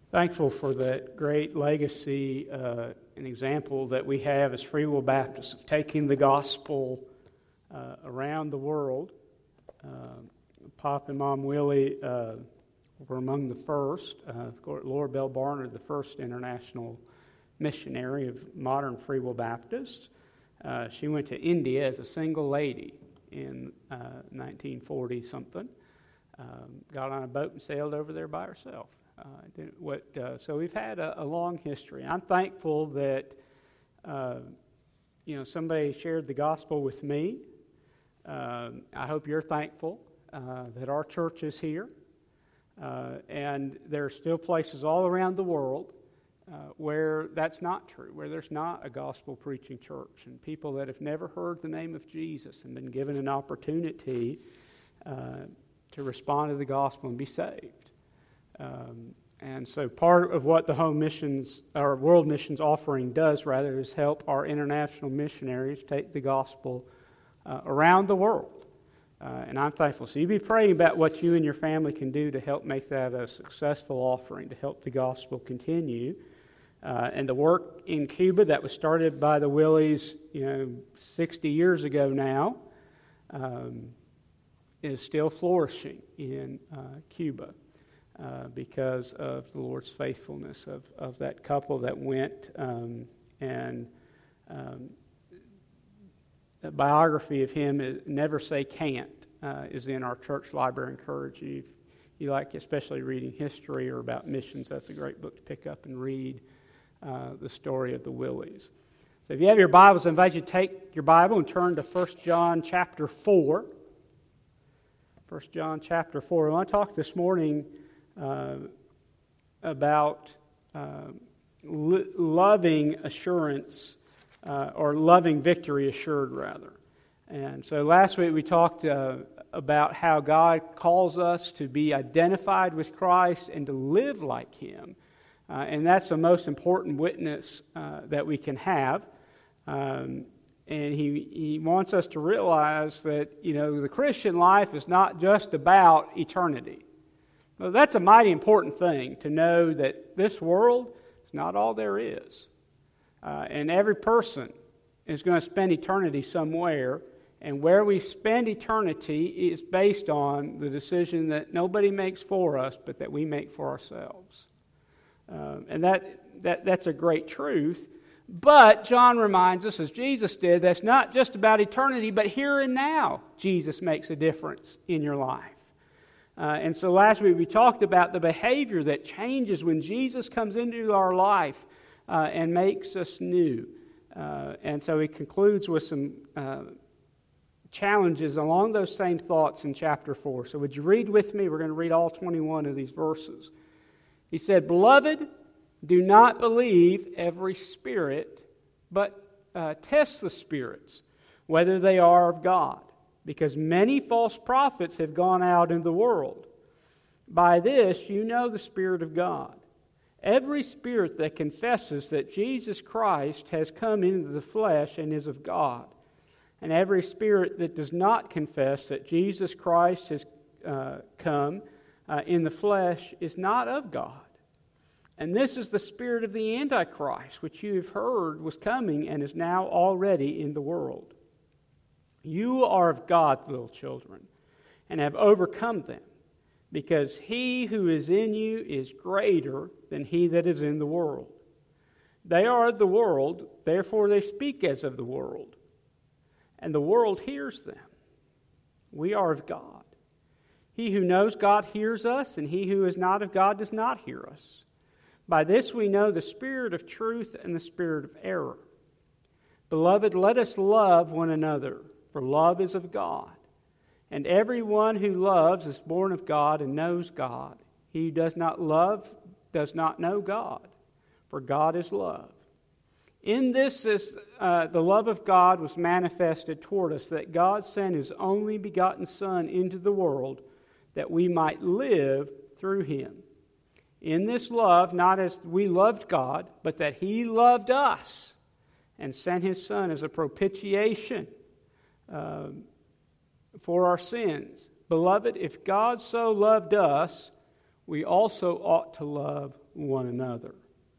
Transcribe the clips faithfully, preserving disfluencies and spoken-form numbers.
Thankful for that great legacy uh, and example that we have as Free Will Baptists of taking the gospel uh, around the world. Uh, Pop and Mom Willie uh, were among the first. Uh, Laura Bell Barnard, the first international missionary of modern Free Will Baptists. Uh, she went to India as a single lady in uh, nineteen forty something. Um, got on a boat and sailed over there by herself. Uh, what, uh, so we've had a, a long history. I'm thankful that uh, you know somebody shared the gospel with me. Uh, I hope you're thankful uh, that our church is here, uh, and there are still places all around the world uh, where that's not true, where there's not a gospel preaching church, and people that have never heard the name of Jesus and been given an opportunity uh, to respond to the gospel and be saved. Um, and so part of what the home missions, or world missions offering does, rather, is help our international missionaries take the gospel uh, around the world. Uh, and I'm thankful. So you be praying about what you and your family can do to help make that a successful offering, to help the gospel continue. Uh, and the work in Cuba that was started by the Willies, you know, sixty years ago now, um, is still flourishing in uh, Cuba. Uh, because of the Lord's faithfulness of, of that couple that went, um, and um, a biography of him, is Never Say Can't, uh, is in our church library. I encourage you, if you like especially reading history or about missions, that's a great book to pick up and read uh, the story of the Willies. So if you have your Bibles, I invite you to take your Bible and turn to First John chapter four. First John chapter four. I want to talk this morning Uh, about uh, lo- loving assurance, uh, or loving victory assured, rather. And so last week we talked uh, about how God calls us to be identified with Christ and to live like Him. Uh, and that's the most important witness uh, that we can have. Um, and he, he wants us to realize that, you know, the Christian life is not just about eternity. Well, that's a mighty important thing, to know that this world is not all there is. Uh, and every person is going to spend eternity somewhere, and where we spend eternity is based on the decision that nobody makes for us, but that we make for ourselves. Uh, and that, that that's a great truth. But John reminds us, as Jesus did, that's not just about eternity, but here and now Jesus makes a difference in your life. Uh, and so last week we talked about the behavior that changes when Jesus comes into our life uh, and makes us new. Uh, and so he concludes with some uh, challenges along those same thoughts in chapter four. So would you read with me? We're going to read all twenty-one of these verses. He said, "Beloved, do not believe every spirit, but uh, test the spirits, whether they are of God. Because many false prophets have gone out in the world. By this you know the Spirit of God. Every spirit that confesses that Jesus Christ has come into the flesh and is of God, and every spirit that does not confess that Jesus Christ has uh, come uh, in the flesh is not of God. And this is the spirit of the Antichrist, which you have heard was coming and is now already in the world. You are of God, little children, and have overcome them, because he who is in you is greater than he that is in the world. They are of the world, therefore they speak as of the world, and the world hears them. We are of God. He who knows God hears us, and he who is not of God does not hear us. By this we know the spirit of truth and the spirit of error. Beloved, let us love one another, for love is of God. And everyone who loves is born of God and knows God. He who does not love does not know God, for God is love. In this is uh, the love of God was manifested toward us, that God sent His only begotten Son into the world, that we might live through Him. In this love, not as we loved God, but that He loved us and sent His Son as a propitiation Uh, for our sins. Beloved, if God so loved us, we also ought to love one another.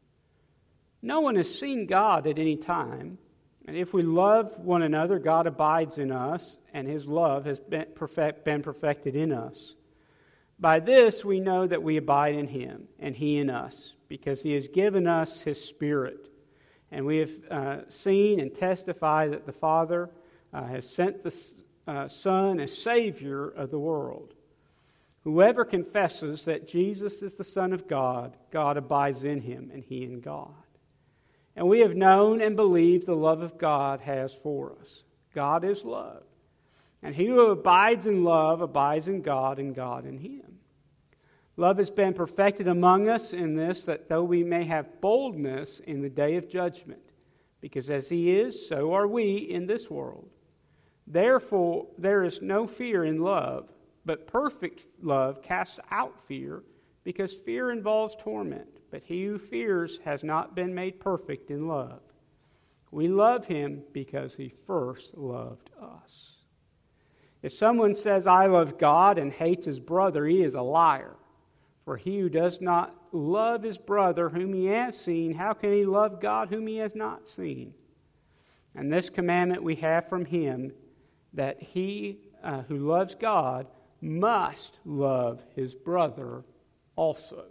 No one has seen God at any time, and if we love one another, God abides in us, and His love has been, perfect, been perfected in us. By this we know that we abide in Him, and He in us, because He has given us His Spirit. And we have uh, seen and testified that the Father uh, has sent the uh, Son as Savior of the world. Whoever confesses that Jesus is the Son of God, God abides in him, and he in God. And we have known and believed the love of God has for us. God is love. And he who abides in love abides in God, and God in him. Love has been perfected among us in this, that though we may have boldness in the day of judgment, because as he is, so are we in this world. Therefore, there is no fear in love, but perfect love casts out fear, because fear involves torment. But he who fears has not been made perfect in love. We love him because he first loved us. If someone says, I love God, and hates his brother, he is a liar. For he who does not love his brother whom he has seen, how can he love God whom he has not seen? And this commandment we have from him, that he uh, who loves God must love his brother also.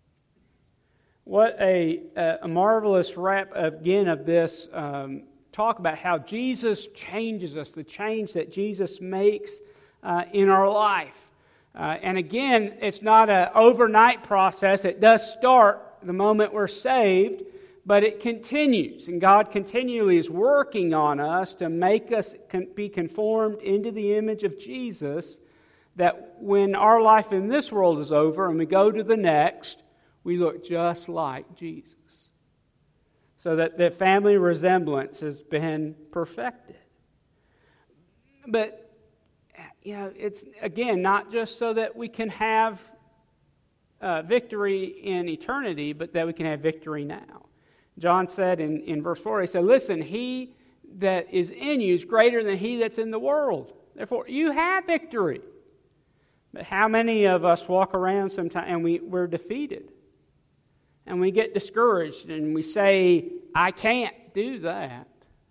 What a, a marvelous wrap, again, of this um, talk about how Jesus changes us, the change that Jesus makes uh, in our life. Uh, and again, it's not an overnight process. It does start the moment we're saved, but it continues. And God continually is working on us to make us be conformed into the image of Jesus, that when our life in this world is over and we go to the next, we look just like Jesus. So that the family resemblance has been perfected. But you know, it's, again, not just so that we can have uh, victory in eternity, but that we can have victory now. John said in, in verse four, he said, listen, he that is in you is greater than he that's in the world. Therefore, you have victory. But how many of us walk around sometimes and we, we're defeated? And we get discouraged and we say, I can't do that.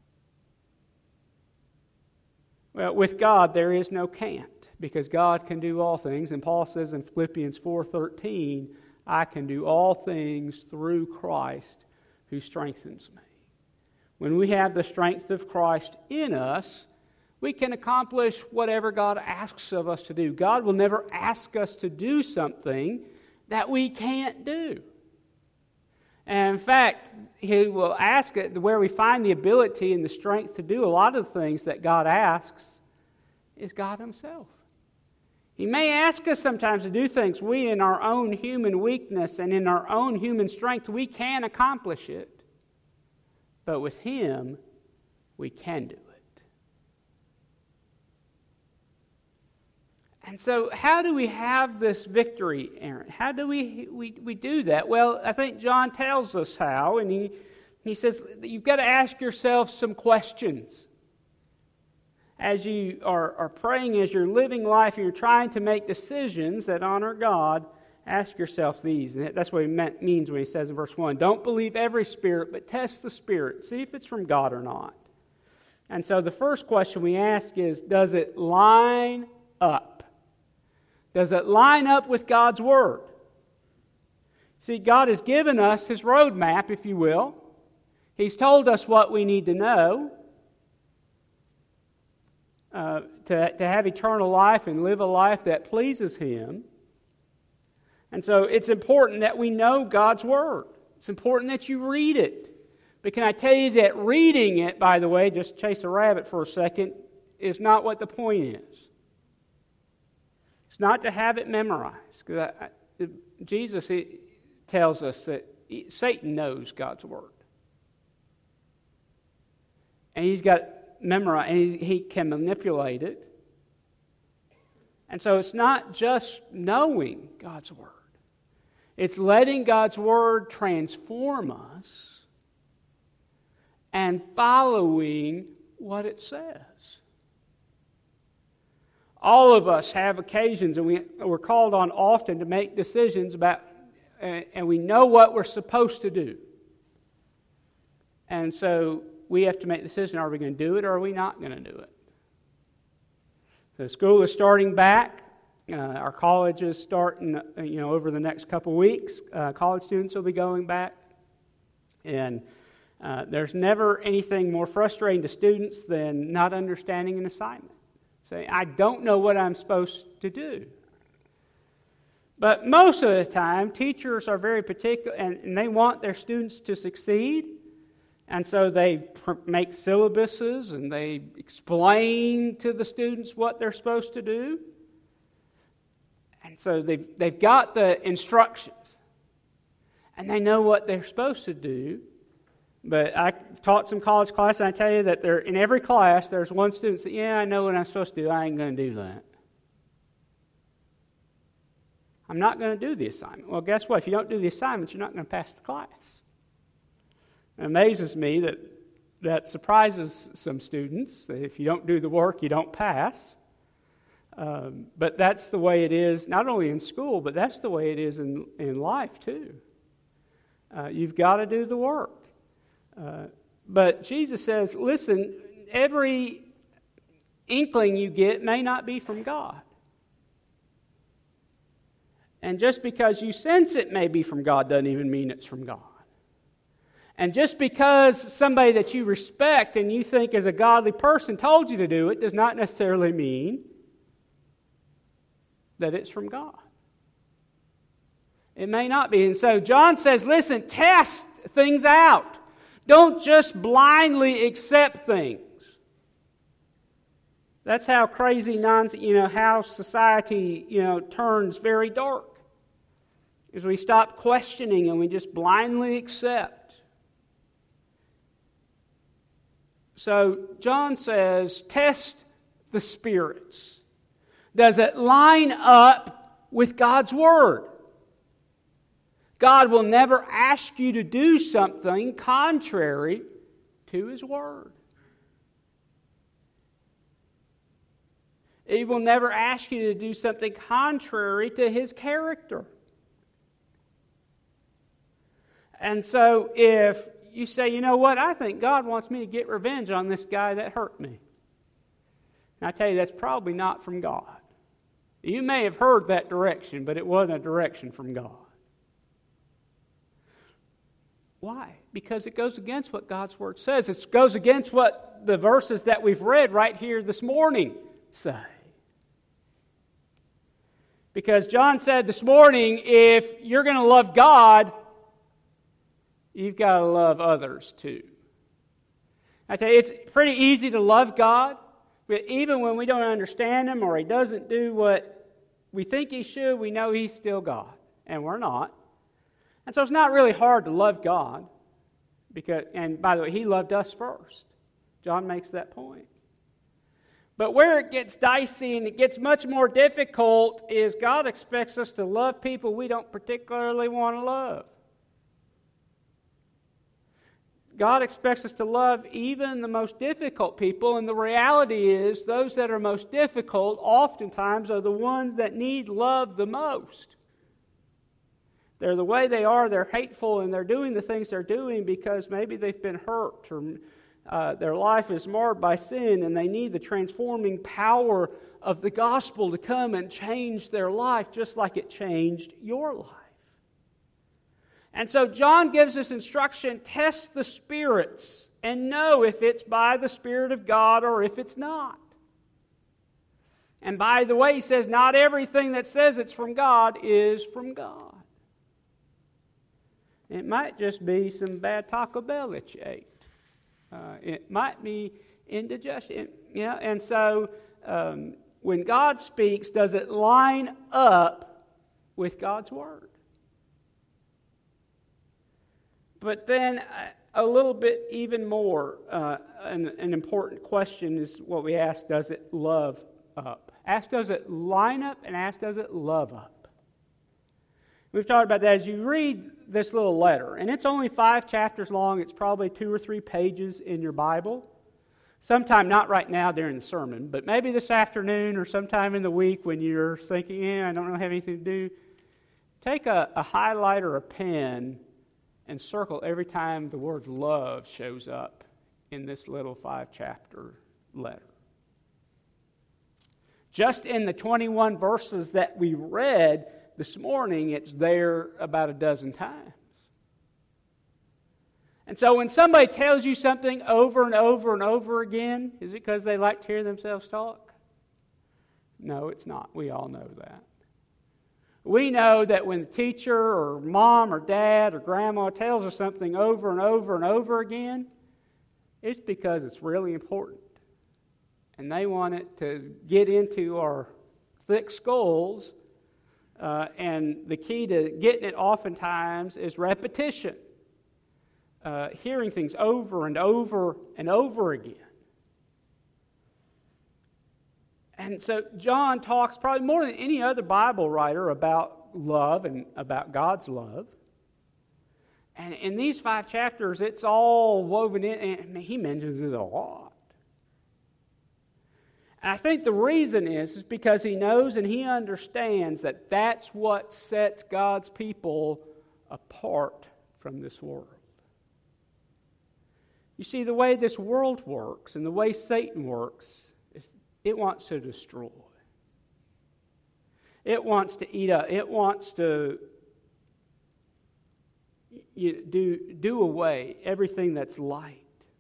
Well, with God, there is no can't, because God can do all things. And Paul says in Philippians four thirteen, I can do all things through Christ who strengthens me. When we have the strength of Christ in us, we can accomplish whatever God asks of us to do. God will never ask us to do something that we can't do. And in fact, he will ask it where we find the ability and the strength to do a lot of the things that God asks is God himself. He may ask us sometimes to do things we in our own human weakness and in our own human strength, we can accomplish it. But with him, we can do it. And so how do we have this victory, Aaron? How do we, we, we do that? Well, I think John tells us how, and he, he says that you've got to ask yourself some questions. As you are, are praying, as you're living life, and you're trying to make decisions that honor God, ask yourself these. And that's what he meant, means when he says in verse one, don't believe every spirit, but test the spirit. See if it's from God or not. And so the first question we ask is, does it line up? Does it line up with God's Word? See, God has given us His roadmap, if you will. He's told us what we need to know uh, to, to have eternal life and live a life that pleases Him. And so it's important that we know God's Word. It's important that you read it. But can I tell you that reading it, by the way, just chase a rabbit for a second, is not what the point is. It's not to have it memorized. Because I, I, Jesus he tells us that he, Satan knows God's Word. And he's got it memorized, and he, he can manipulate it. And so it's not just knowing God's Word. It's letting God's Word transform us and following what it says. All of us have occasions, and we, we're called on often to make decisions about and, and we know what we're supposed to do. And so we have to make the decision, are we going to do it or are we not going to do it? The school is starting back. Uh, our college is starting, uh, you know, over the next couple weeks. Uh, college students will be going back. And uh, there's never anything more frustrating to students than not understanding an assignment. Say, I don't know what I'm supposed to do. But most of the time, teachers are very particular, and, and they want their students to succeed. And so they pr- make syllabuses, and they explain to the students what they're supposed to do. And so they've, they've got the instructions. And they know what they're supposed to do. But I taught some college class, and I tell you that there, in every class, there's one student that says, yeah, I know what I'm supposed to do. I ain't going to do that. I'm not going to do the assignment. Well, guess what? If you don't do the assignment, you're not going to pass the class. It amazes me that that surprises some students, that if you don't do the work, you don't pass. Um, but that's the way it is, not only in school, but that's the way it is in, in life, too. Uh, you've got to do the work. Uh, but Jesus says, listen, every inkling you get may not be from God. And just because you sense it may be from God doesn't even mean it's from God. And just because somebody that you respect and you think is a godly person told you to do it does not necessarily mean that it's from God. It may not be. And so John says, listen, test things out. Don't just blindly accept things. That's how crazy, nonsense, you know, how society, you know, turns very dark. Is we stop questioning and we just blindly accept. So John says, test the spirits. Does it line up with God's Word? God will never ask you to do something contrary to His Word. He will never ask you to do something contrary to His character. And so if you say, you know what, I think God wants me to get revenge on this guy that hurt me. And I tell you, that's probably not from God. You may have heard that direction, but it wasn't a direction from God. Why? Because it goes against what God's Word says. It goes against what the verses that we've read right here this morning say. Because John said this morning, if you're going to love God, you've got to love others too. I tell you, it's pretty easy to love God, but even when we don't understand Him or He doesn't do what we think He should, we know He's still God, and we're not. And so it's not really hard to love God, because, and by the way, He loved us first. John makes that point. But where it gets dicey and it gets much more difficult is God expects us to love people we don't particularly want to love. God expects us to love even the most difficult people, and the reality is those that are most difficult oftentimes are the ones that need love the most. They're the way they are, they're hateful, and they're doing the things they're doing because maybe they've been hurt or uh, their life is marred by sin, and they need the transforming power of the gospel to come and change their life just like it changed your life. And so John gives us instruction, test the spirits and know if it's by the Spirit of God or if it's not. And by the way, he says not everything that says it's from God is from God. It might just be some bad Taco Bell that you ate. Uh, it might be indigestion. You know, and so um, when God speaks, does it line up with God's Word? But then a little bit even more, uh, an, an important question is what we ask, does it love up? Ask, does it line up, and ask, does it love up? We've talked about that as you read this little letter. And it's only five chapters long. It's probably two or three pages in your Bible. Sometime, not right now during the sermon, but maybe this afternoon or sometime in the week when you're thinking, yeah, I don't really have anything to do. take a, a highlighter or a pen and circle every time the word love shows up in this little five-chapter letter. Just in the twenty-one verses that we read this morning, it's there about a dozen times. And so when somebody tells you something over and over and over again, is it because they like to hear themselves talk? No, it's not. We all know that. We know that when the teacher or mom or dad or grandma tells us something over and over and over again, it's because it's really important. And they want it to get into our thick skulls. Uh, and the key to getting it oftentimes is repetition. Uh, hearing things over and over and over again. And so John talks probably more than any other Bible writer about love and about God's love. And in these five chapters, it's all woven in, and he mentions it a lot. And I think the reason is, is because he knows and he understands that that's what sets God's people apart from this world. You see, the way this world works and the way Satan works is it wants to destroy. It wants to eat up. It wants to you, do, do away everything that's light.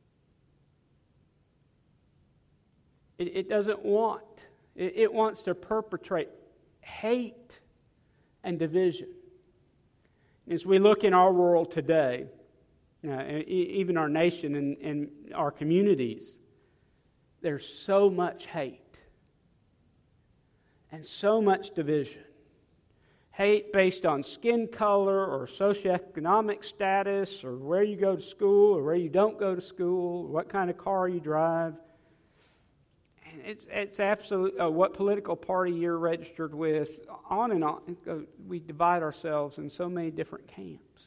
It, it doesn't want. It, it wants to perpetrate hate and division. As we look in our world today, uh, even our nation and, and our communities, there's so much hate and so much division. Hate based on skin color or socioeconomic status or where you go to school or where you don't go to school, or what kind of car you drive. And it's, it's absolute, uh, what political party you're registered with, on and on. We divide ourselves in so many different camps.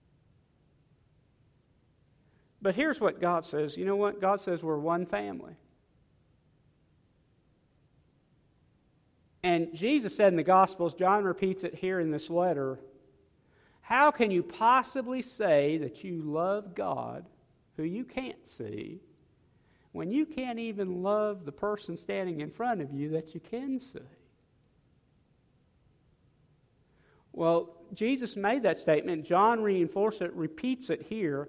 But here's what God says. You know what? God says we're one family. And Jesus said in the Gospels, John repeats it here in this letter, how can you possibly say that you love God, who you can't see, when you can't even love the person standing in front of you that you can see? Well, Jesus made that statement. John reinforced it, repeats it here,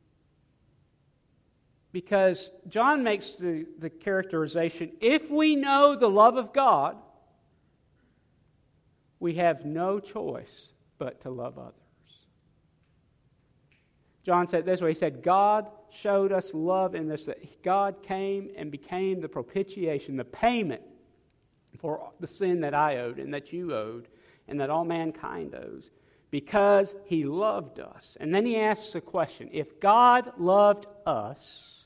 because John makes the, the characterization, if we know the love of God, we have no choice but to love others. John said this way, he said, God showed us love in this, that God came and became the propitiation, the payment for the sin that I owed and that you owed and that all mankind owes, because he loved us. And then he asks a question, if God loved us,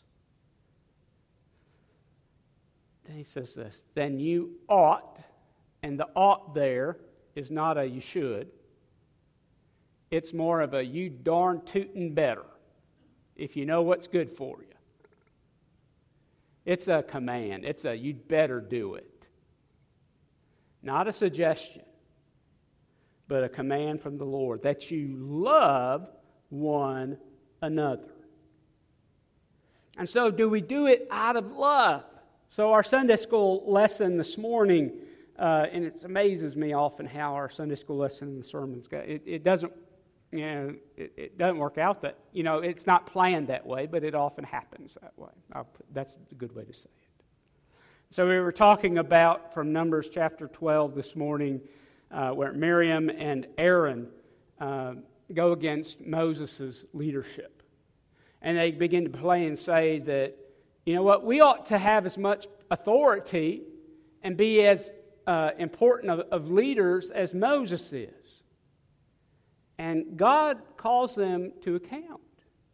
then he says this, then you ought, and the ought there is not a you should. It's more of a you darn tootin' better if you know what's good for you. It's a command. It's a you'd better do it. Not a suggestion, but a command from the Lord that you love one another. And so do we do it out of love? So our Sunday school lesson this morning, Uh, and it amazes me often how our Sunday school lesson and the sermons go. It, it doesn't, you know, it, it doesn't work out that, you know, it's not planned that way, but it often happens that way. I'll put, that's a good way to say it. So we were talking about from Numbers chapter twelve this morning, uh, where Miriam and Aaron uh, go against Moses' leadership. And they begin to play and say that, you know what, we ought to have as much authority and be as Uh, important of, of leaders as Moses is. And God calls them to account.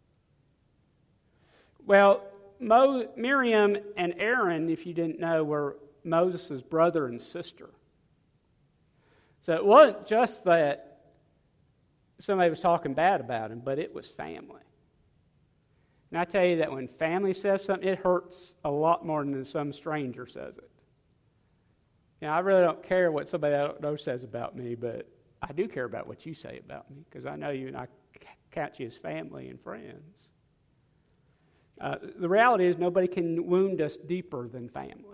Well, Mo, Miriam and Aaron, if you didn't know, were Moses' brother and sister. So it wasn't just that somebody was talking bad about him, but it was family. And I tell you that when family says something, it hurts a lot more than some stranger says it. You know, I really don't care what somebody I don't know says about me, but I do care about what you say about me because I know you and I count you as family and friends. Uh, the reality is nobody can wound us deeper than family.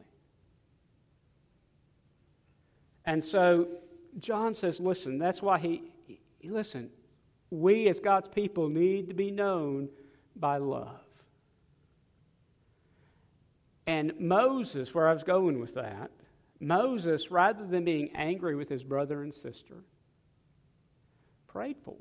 And so John says, listen, that's why he, he, listen, we as God's people need to be known by love. And Moses, where I was going with that, Moses, rather than being angry with his brother and sister, prayed for him.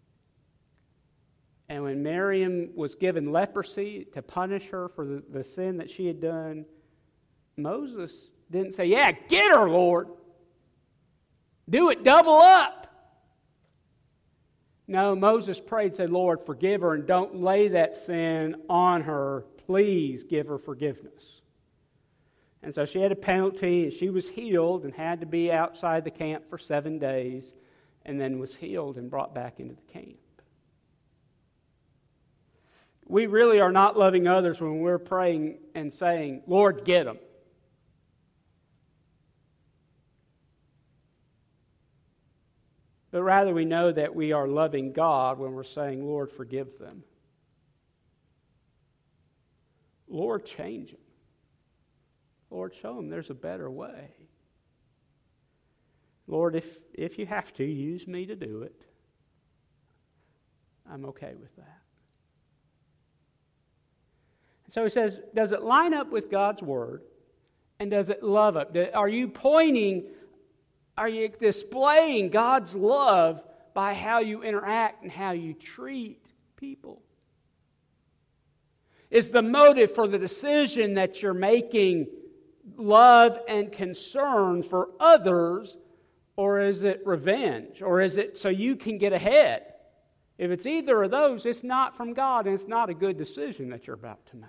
And when Miriam was given leprosy to punish her for the, the sin that she had done, Moses didn't say, yeah, get her, Lord. Do it double up. No, Moses prayed and said, Lord, forgive her and don't lay that sin on her. Please give her forgiveness. And so she had a penalty, and she was healed and had to be outside the camp for seven days, and then was healed and brought back into the camp. We really are not loving others when we're praying and saying, Lord, get them. But rather we know that we are loving God when we're saying, Lord, forgive them. Lord, change them. Lord, show them there's a better way. Lord, if, if you have to, use me to do it. I'm okay with that. So he says, does it line up with God's Word? And does it love it? Are you pointing, are you displaying God's love by how you interact and how you treat people? Is the motive for the decision that you're making love and concern for others, or is it revenge? Or is it so you can get ahead? If it's either of those, it's not from God, and it's not a good decision that you're about to make.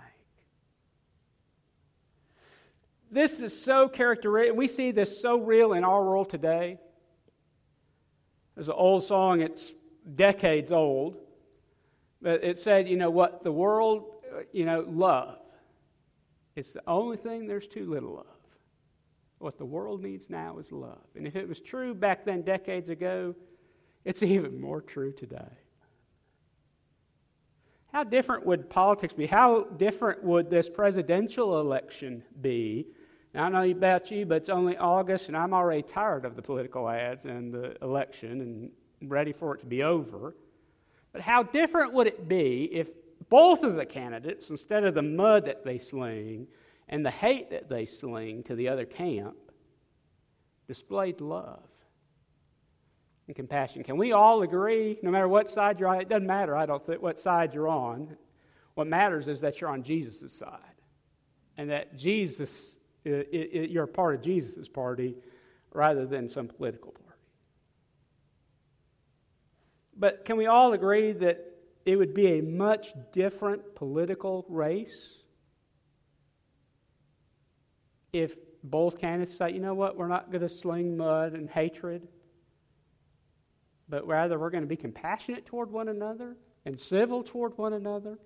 This is so characteristic. We see this so real in our world today. There's an old song, it's decades old, but it said, you know what, the world, you know, love. It's the only thing there's too little of. What the world needs now is love. And if it was true back then, decades ago, it's even more true today. How different would politics be? How different would this presidential election be? Now, I don't know about you, but it's only August, and I'm already tired of the political ads and the election and ready for it to be over. But how different would it be if both of the candidates, instead of the mud that they sling and the hate that they sling to the other camp, displayed love and compassion? Can we all agree, no matter what side you're on? It doesn't matter, I don't think, what side you're on. What matters is that you're on Jesus' side. And that Jesus, it, it, you're a part of Jesus' party rather than some political party. But can we all agree that it would be a much different political race if both candidates say, you know what, we're not going to sling mud and hatred, but rather we're going to be compassionate toward one another and civil toward one another?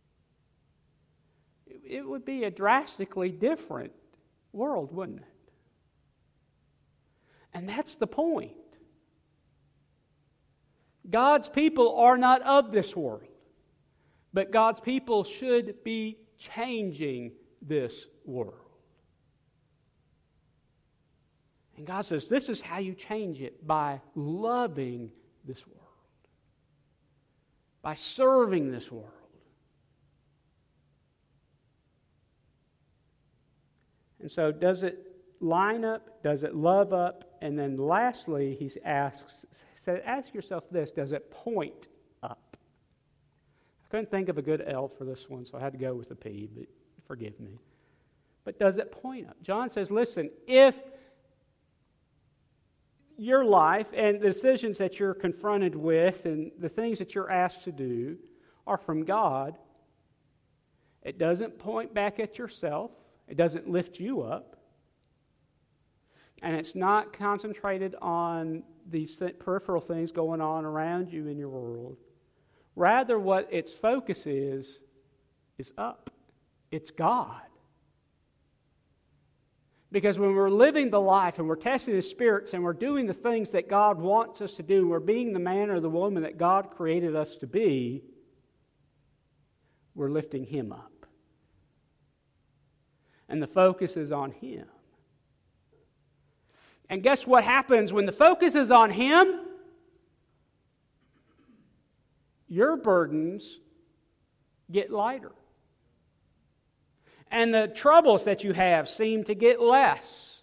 It would be a drastically different world, wouldn't it? And that's the point. God's people are not of this world, but God's people should be changing this world. And God says, this is how you change it, by loving this world, by serving this world. And so does it line up? Does it love up? And then lastly, he asks, so ask yourself this, does it point up? I couldn't think of a good L for this one, so I had to go with a P, but forgive me. But does it point up? John says, listen, if your life and the decisions that you're confronted with and the things that you're asked to do are from God, it doesn't point back at yourself. It doesn't lift you up. And it's not concentrated on these peripheral things going on around you in your world. Rather, what its focus is, is up. It's God. Because when we're living the life and we're testing the spirits and we're doing the things that God wants us to do, we're being the man or the woman that God created us to be, we're lifting Him up. And the focus is on Him. And guess what happens when the focus is on Him? Your burdens get lighter. And the troubles that you have seem to get less.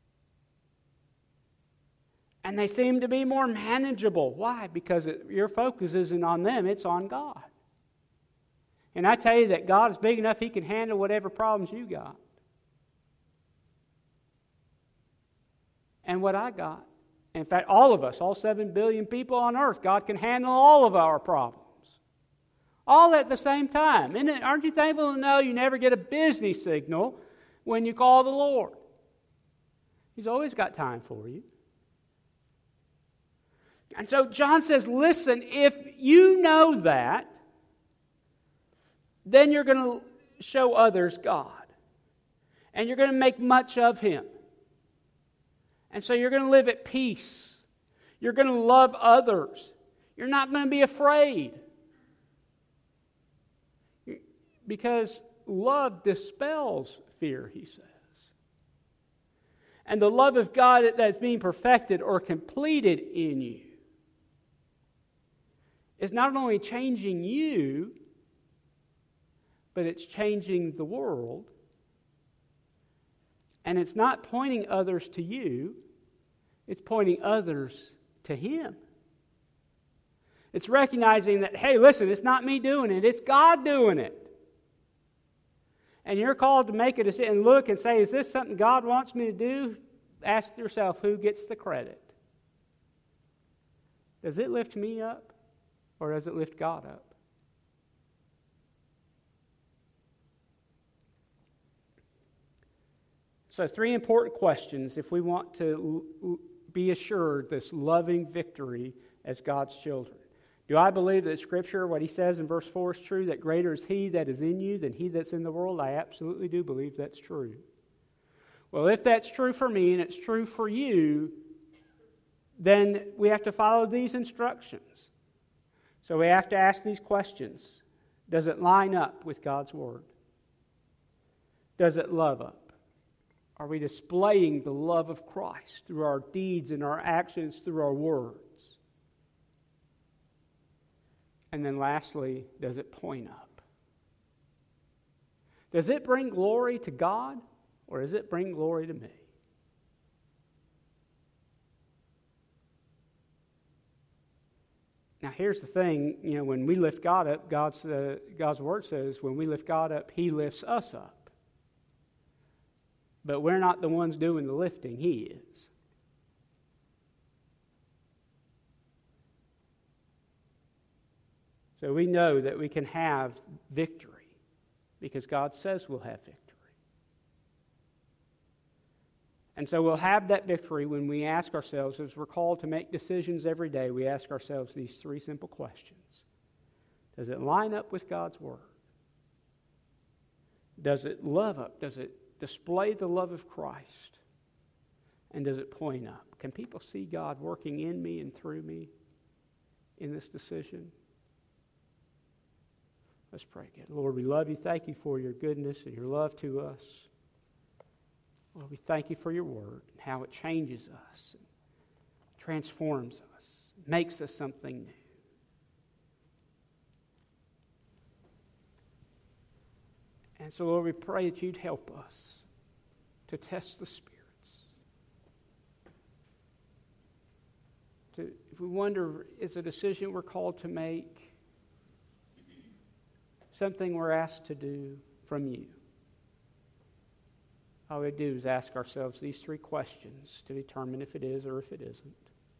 And they seem to be more manageable. Why? Because it, your focus isn't on them, it's on God. And I tell you that God is big enough, He can handle whatever problems you got. And what I got. In fact, all of us, all seven billion people on earth, God can handle all of our problems. All at the same time. Isn't it, aren't you thankful to know you never get a busy signal when you call the Lord? He's always got time for you. And so John says, listen, if you know that, then you're going to show others God. And you're going to make much of Him. And so you're going to live at peace. You're going to love others. You're not going to be afraid. Because love dispels fear, he says. And the love of God that's being perfected or completed in you is not only changing you, but it's changing the world. And it's not pointing others to you, it's pointing others to Him. It's recognizing that, hey, listen, it's not me doing it, it's God doing it. And you're called to make a decision and look and say, is this something God wants me to do? Ask yourself, who gets the credit? Does it lift me up or does it lift God up? So three important questions if we want to be assured this loving victory as God's children. Do I believe that Scripture, what He says in verse four is true, that greater is He that is in you than he that's in the world? I absolutely do believe that's true. Well, if that's true for me and it's true for you, then we have to follow these instructions. So we have to ask these questions. Does it line up with God's Word? Does it love up? Are we displaying the love of Christ through our deeds and our actions, through our words? And then lastly, does it point up? Does it bring glory to God or does it bring glory to me? Now here's the thing, you know, when we lift God up, God's, uh, God's Word says when we lift God up, He lifts us up. But we're not the ones doing the lifting, He is. So we know that we can have victory because God says we'll have victory. And so we'll have that victory when we ask ourselves, as we're called to make decisions every day, we ask ourselves these three simple questions. Does it line up with God's Word? Does it love up? Does it display the love of Christ? And does it point up? Can people see God working in me and through me in this decision? Let's pray again. Lord, we love You. Thank You for Your goodness and Your love to us. Lord, we thank You for Your Word and how it changes us, and transforms us, makes us something new. And so, Lord, we pray that You'd help us to test the spirits. To, if we wonder, is a decision we're called to make something we're asked to do from You? All we do is ask ourselves these three questions to determine if it is or if it isn't.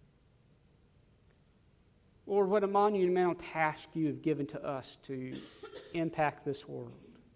Lord, what a monumental task You have given to us to impact this world.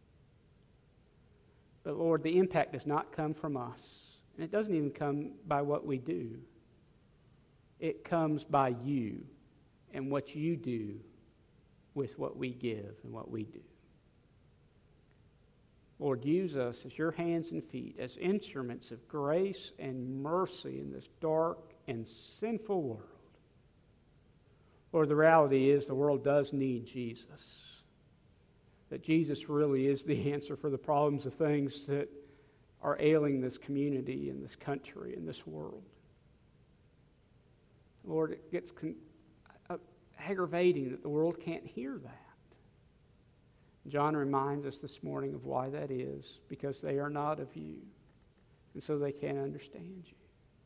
But Lord, the impact does not come from us. And it doesn't even come by what we do. It comes by You and what You do with what we give and what we do. Lord, use us as your hands and feet, as instruments of grace and mercy in this dark and sinful world. Lord, the reality is the world does need Jesus. That Jesus really is the answer for the problems of things that are ailing this community and this country and this world. Lord, it gets con- uh, aggravating that the world can't hear that. John reminds us this morning of why that is, because they are not of you, and so they can't understand you.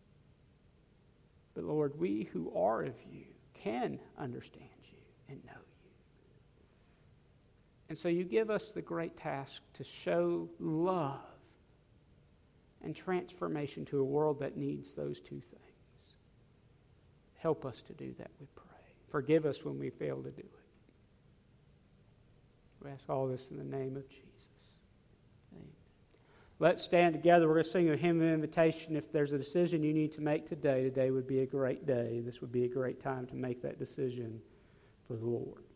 But Lord, we who are of you can understand you and know you. And so you give us the great task to show love and transformation to a world that needs those two things. Help us to do that, we pray. Forgive us when we fail to do it. We ask all this in the name of Jesus. Amen. Let's stand together. We're going to sing a hymn of invitation. If there's a decision you need to make today, today would be a great day. This would be a great time to make that decision for the Lord.